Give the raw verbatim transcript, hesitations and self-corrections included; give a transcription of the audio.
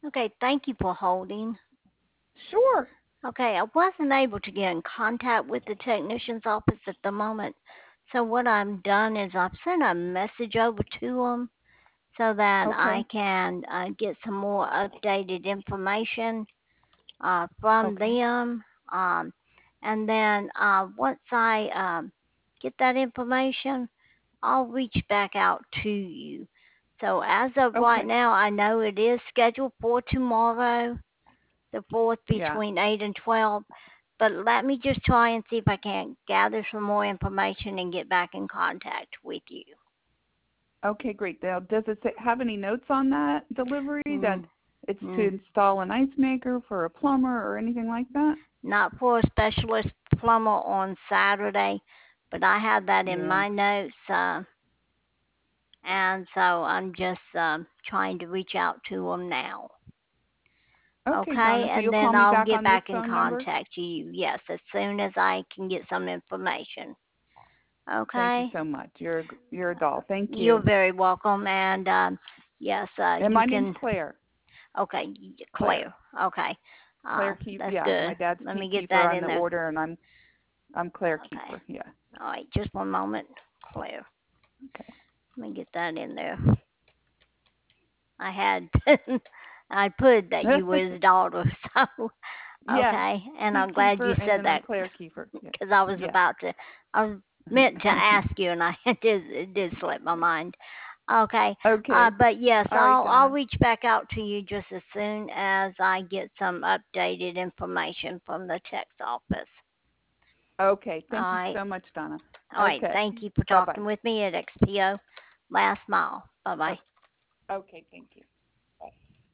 Okay, thank you for holding. Sure. Okay, I wasn't able to get in contact with the technician's office at the moment. So what I've done is I've sent a message over to them so that I Okay. can uh, get some more updated information uh, from Okay. them. Um, and then uh, once I um, get that information, I'll reach back out to you. So as of right Okay. now, I know it is scheduled for tomorrow, the fourth, Yeah. between eight and twelve. But let me just try and see if I can't gather some more information and get back in contact with you. Okay, great. Now, does it say, have any notes on that delivery that Mm, it's to mm, install an ice maker for a plumber or anything like that? Not for a specialist plumber on Saturday, but I have that in Yeah. my notes, uh, and so I'm just um, trying to reach out to them now. Okay, Okay, Donna. So and you'll call then me I'll back get on this back in phone number? contact to you. Yes, as soon as I can get some information. Thank you Okay, so much. You're a, you're a doll. Thank you're you. very welcome. And um, yes, uh, And you my name's can. Claire. Okay, Claire. Claire. Okay, uh, Claire Keeper. that's Yeah, good. my dad's Let me Pete get Keeper that on in the there. order, and I'm I'm Claire Okay. Keeper. Yeah. All right, just one moment, Claire. Okay. Let me get that in there. I had I put that you were his daughter, so Yes, okay. And Pete I'm glad Keeper, you and said then I'm that Claire Keeper. Yeah. because I was Yes. about to. I was meant to ask you, and I it did it did slip my mind. Okay. Uh, Okay. but yes, All right, I'll I'll Donna. reach back out to you just as soon as I get some updated information from the text office. Okay. All Thank you right. so much, Donna. All right. Okay. Thank you for Bye bye. talking with me at X P O Last Mile. Bye bye. Okay. Okay. Thank you.